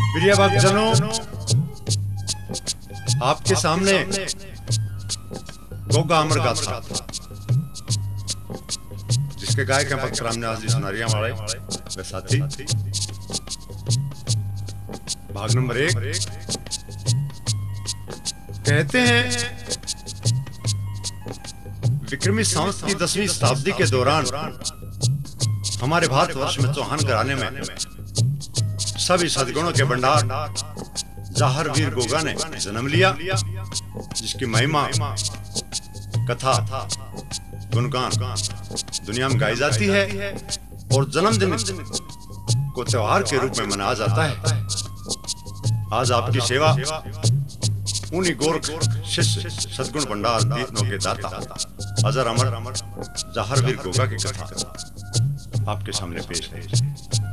प्रिय भक्तजनों, आपके सामने गोगा अमर गाथा जिसके गायक हैं भक्त रामनिवास जी सुनारिया वाले वे साथी। भाग नंबर 1 कहते हैं विक्रमी संवत की 10वीं शताब्दी के दौरान हमारे भारतवर्ष में चौहान घराने में सभी सद्गुणों के भंडार जाहर वीर गोगा ने जन्म लिया, जिसकी महिमा कथा गुणगान दुनिया में गाई जाती है और जन्मदिन को त्योहार के रूप में मनाया जाता है। आज आपकी सेवा उन्हीं गोरख शिष्य सद्गुण भंडार दीनों के दाता अजर अमर जाहर वीर गोगा की कथा आपके सामने पेश है।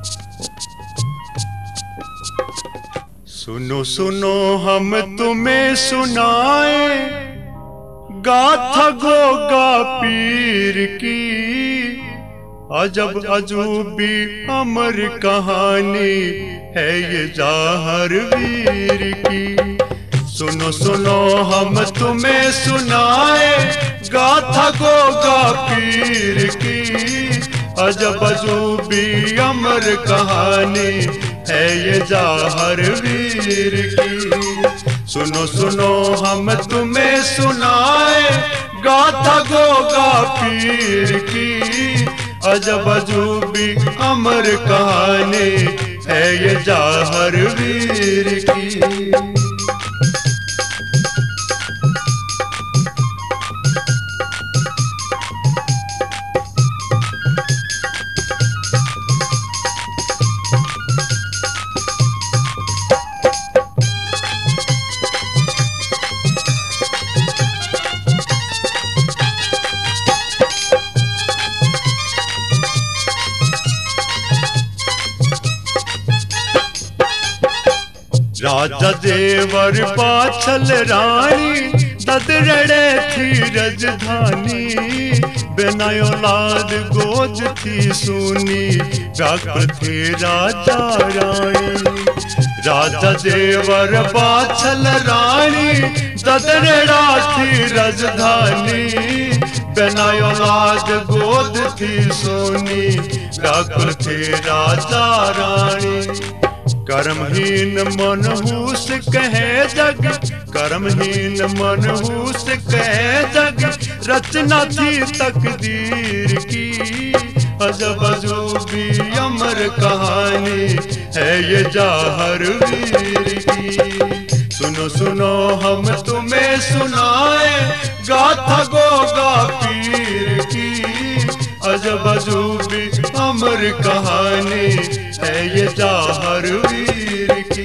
सुनो सुनो हम तुम्हें सुनाए गाथा गोगा पीर की, अजब अजूबी अमर कहानी है ये जाहर वीर की। सुनो सुनो हम तुम्हें सुनाए गाथा गोगा पीर की, अजब अजूबी अमर कहानी है ये जाहर वीर की। सुनो सुनो हम तुम्हें सुनाए गाथा गोगा पीर की, अजब अजूबी अमर कहानी है ये जाहर वीर की। राजा देवर पाछल रानी ददरड़े थी राजधानी, बिना औलाद गोद थी सुनी व्याकुल थे राजा रानी। राजा देवर पाछल रानी ददरड़ा थी राजधानी, बिना औलाद गोद थी सोनी व्याकुल थे राजा रानी। कर्महीन मनहूस कहे जग, कर्महीन मनहूस कहे जग, रचना थी तकदीर की, अजब अजूबी अमर कहानी है ये जाहर वीर की। सुनो सुनो हम तुम्हें सुनाए गाथा गोगा पीर की, अजब अजूबी अमर कहानी है ये जाहर वीर की।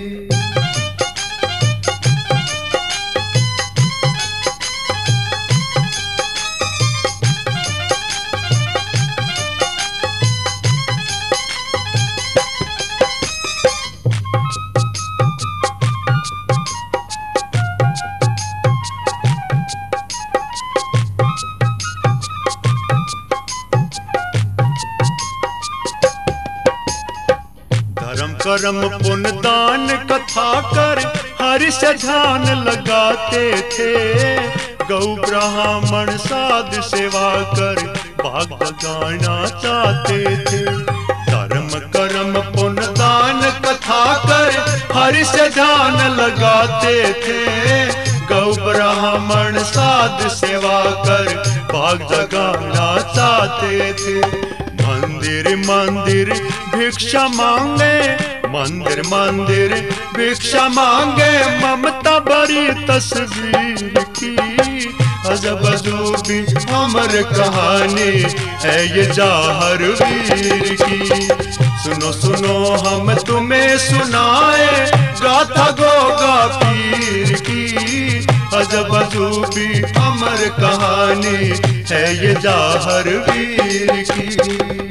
कर्म पुण्य दान कथा कर हरि से ध्यान लगाते थे, गौ ब्राह्मण साध सेवा कर भाग जगाना चाहते थे। धर्म कर्म पुण्य दान कथा कर हरि से ध्यान लगाते थे, गौ ब्राह्मण साध सेवा कर भाग जगाना चाहते थे। मंदिर मंदिर भिक्षा मांगे, मंदिर मंदिर भिक्षा मांगे, ममता बड़ी तस्वीर की, अजब अजूबी अमर कहानी है ये जाहर वीर की। सुनो सुनो हम तुम्हें सुनाए गाथा गोगा पीर की, अजब अजूबी अमर कहानी है ये जाहर वीर की।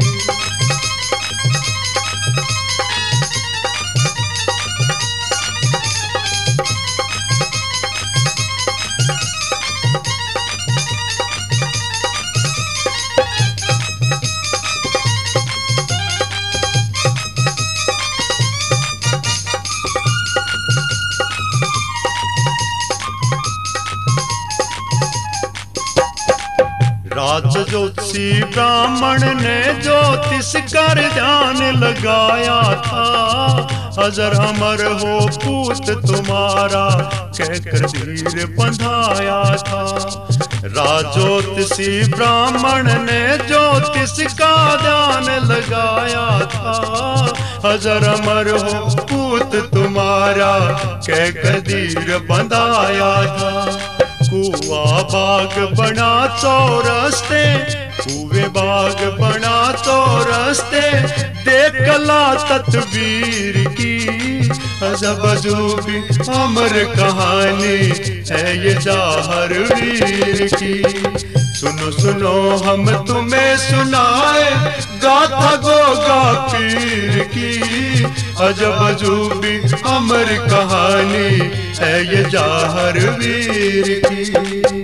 ज्योतिषी ब्राह्मण ने ज्योतिष कर ध्यान लगाया था, अजर अमर हो पूत तुम्हारा कहकर धीर बंधाया था। राजोतिषी ब्राह्मण ने ज्योतिष का ध्यान लगाया था, अजर अमर हो पूत तुम्हारा कहकर धीर बंधाया था। कुआ बाग बना चौरस्ते, कुएं बाग बना चौरस्ते, देख कला तत्वीर की अजब अजूबी अमर कहानी है ये जाहर वीर की। सुनो सुनो हम तुम्हें सुनाए गाथा गोगा पीर की, अजब अजूबी अमर कहानी है ये जाहर वीर की।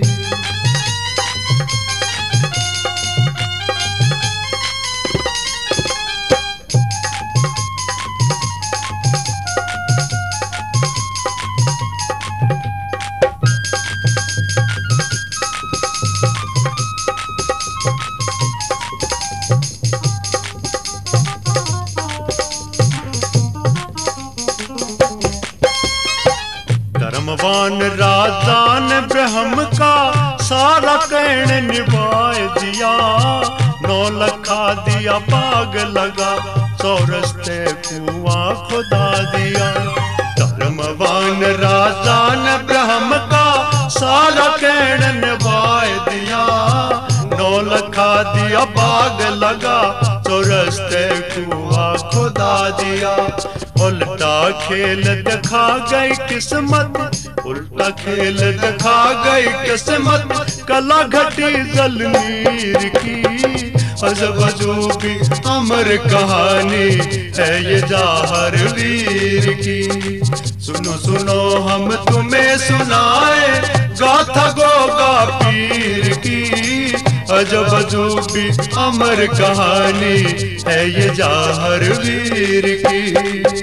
धर्मवान राजा ने ब्रह्म का सारा कहन निभाए दिया, 9 लखा दिया बाग लगा चौरस्ते कुआं खुदा दिया। धर्मवान राजा ने ब्रह्म का सारा कहन निभाए दिया, 9 लखा दिया बाग लगा चौरस्ते कुआं खुदा दिया। उल्टा खेल दिखा गई किस्मत, उल्टा खेल दिखा गई किस्मत, कला घटी जलनीर की अजब अजूबी अमर कहानी है ये जाहर वीर की। सुनो सुनो हम तुम्हें सुनाए गाथा गोगा पीर की, अजब अजूबी अमर कहानी है ये जाहर वीर की।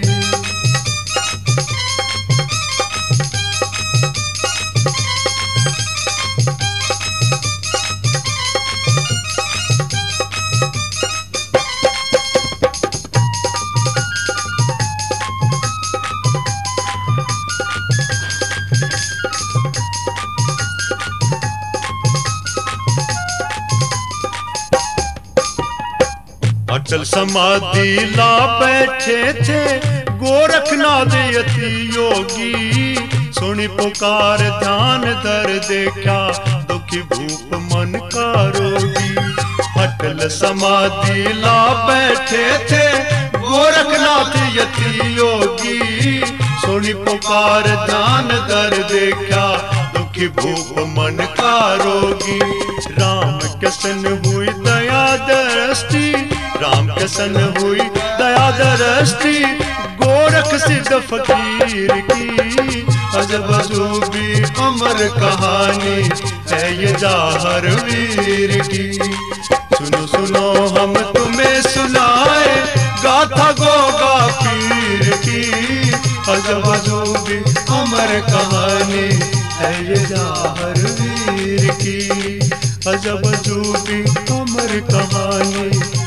अटल समाधि ला बैठे थे गोरखनाथ यति योगी, सुनी पुकार ध्यान धर देखा दुखी भूप मन का रोगी। अटल समाधि ला बैठे थे गोरखनाथ यति योगी, सुनी पुकार ध्यान धर देखा दुखी भूप मन का रोगी। राम कृष्ण हुई दया दृष्टि, राम कृष्ण हुई दया दृष्टि, गोरख सिद्ध फकीर की अजब अजूबी अमर कहानी है ये जाहर वीर की। सुनो सुनो हम तुम्हें सुनाए गाथा गोगा पीर की, अजब अजूबी अमर कहानी है ये जाहर वीर की, अजब अजूबी अमर कहानी